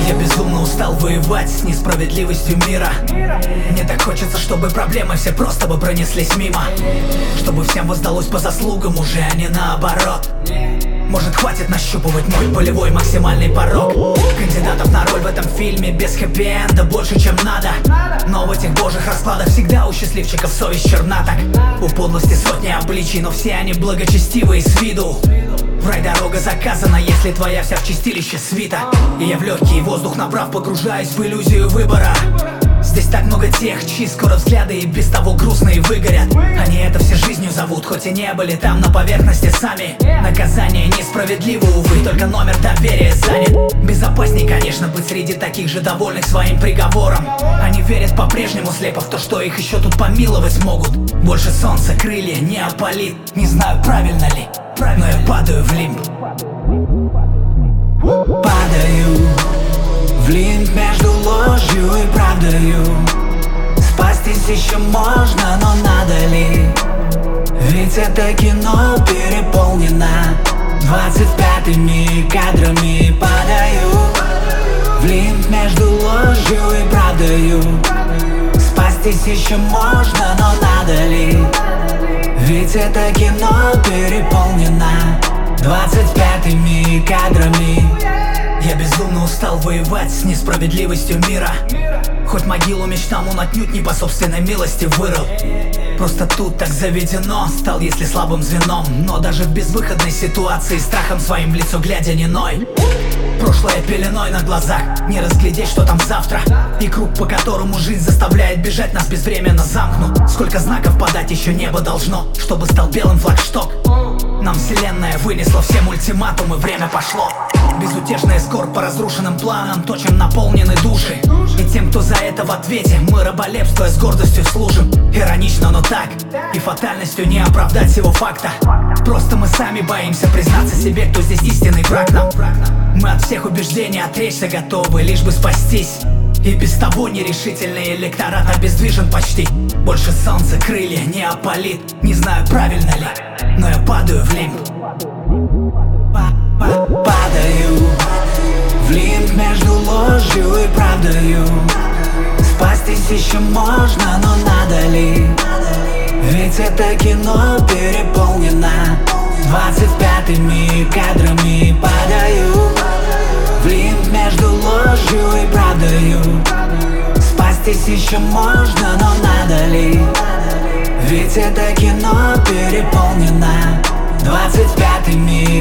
Я безумно устал воевать с несправедливостью мира. Мне так хочется, чтобы проблемы все просто бы пронеслись мимо, чтобы всем воздалось по заслугам уже, а не наоборот. Может, хватит нащупывать мой полевой максимальный порог. Кандидатов на роль в этом фильме без хэппи-энда больше, чем надо. Но в этих божьих раскладах всегда у счастливчиков совесть черна так. У подлости сотни обличий, но все они благочестивые с виду. В рай дорога заказана, если твоя вся в чистилище свита. И я в легкий воздух набрав, погружаюсь в иллюзию выбора. Здесь так много тех, чьи скоро взгляды и без того грустные выгорят. Они это все жизнью зовут, хоть и не были там на поверхности сами. Наказание несправедливо, увы, только номер доверия занят. Безопасней, конечно, быть среди таких же довольных своим приговором. Они верят по-прежнему слепо в то, что их еще тут помиловать могут. Больше солнца, крылья не опалит. Не знаю, правильно ли, но я падаю в лимб. Падаю в лимб между ложью и правдою. Спастись еще можно, но надо ли? Ведь это кино переполнено 25-ми кадрами. Падаю в лимб между ложью и правдою. Спастись еще можно, но надо ли? Ведь это кино переполнено 25-ми кадрами. Я безумно устал воевать с несправедливостью мира. Хоть могилу мечтам он отнюдь не по собственной милости вырыл. Просто тут так заведено, стал если слабым звеном. Но даже в безвыходной ситуации страхом своим в лицо глядя не ной. Прошлое пеленой на глазах, не разглядеть, что там завтра. И круг, по которому жизнь заставляет бежать, нас безвременно замкнут. Сколько знаков подать еще небо должно, чтобы стал белым флагшток. Нам вселенная вынесла всем ультиматум, и время пошло. Безутешный эскорт по разрушенным планам, то, чем наполнены души. И тем, кто за это в ответе, мы раболепствуя с гордостью служим. Иронично, но так, и фатальностью не оправдать всего факта. Просто мы сами боимся признаться себе, кто здесь истинный враг нам. Мы от всех убеждений отречься готовы, лишь бы спастись. И без того нерешительный электорат обездвижен почти. Больше солнца, крылья не опалит. Не знаю, правильно ли, но я падаю в лимб. Падаю в лимб между ложью и правдою. Спастись еще можно, но надо ли? Ведь это кино переполнено 25-ми кадрами. Падаю в лимб между ложью и правдою. Спастись еще можно, но надо ли? Ведь это кино переполнено 25-ми